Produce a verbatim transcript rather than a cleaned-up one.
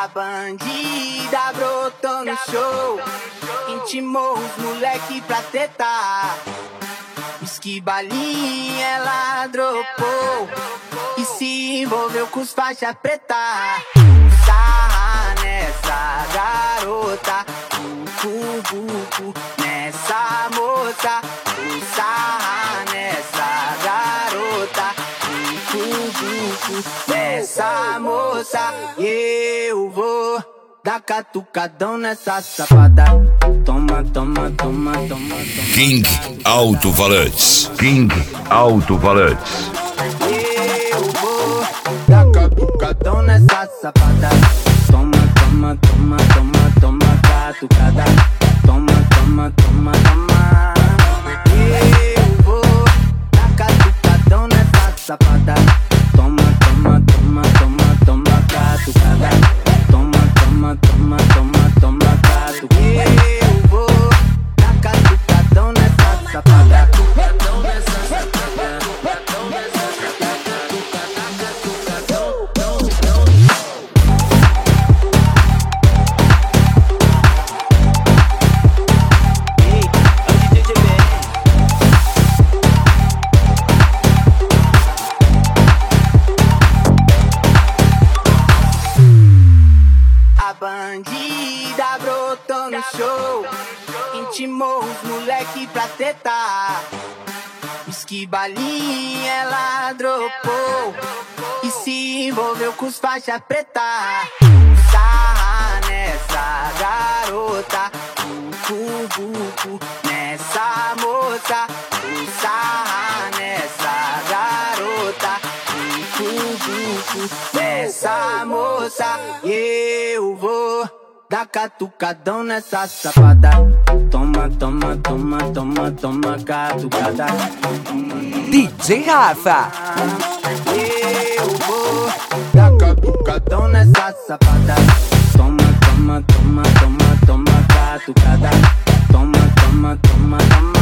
A bandida brotou no show, intimou os moleque pra tretar. Esquibalinha ela dropou e se envolveu com os faixa preta. Sarra nessa garota, bucu, bucu nessa moça. Sarra nessa garota, bucu, bucu nessa moça. E eu vou dar catucadão nessa safada. Toma, toma, toma, toma, toma. King Alto-Falantes. King Alto-Falantes. Eu vou dar catucadão nessa safada. Toma, toma, toma, toma, toma, catucada. Toma, toma, toma, toma. Eu vou dar catucadão nessa safada. Toma, toma, toma, toma, toma, catucada. Toma, toma, toma, toma, toma, catucada. Eu vou dar catucadão nessa safada. Catucadão nessa safada. Catucadão nessa safada. Catucadão, catucadão, catucadão. Ei, é o D J G B R. A bandida brotou no show, intimou os moleque pra tretar. Esquibalinha ela dropou e se envolveu com os faixa preta. Sarra nessa garota, bucu, bucu nessa moça. Sarra nessa garota, bucu, bucu nessa moça. E eu vou dar catucadão nessa safada. Toma, toma, toma, toma, toma, catucada. D J Rafa. Eu vou dar catucadão nessa safada. Toma, toma, toma, toma, toma, catucada. Toma, toma, toma, toma.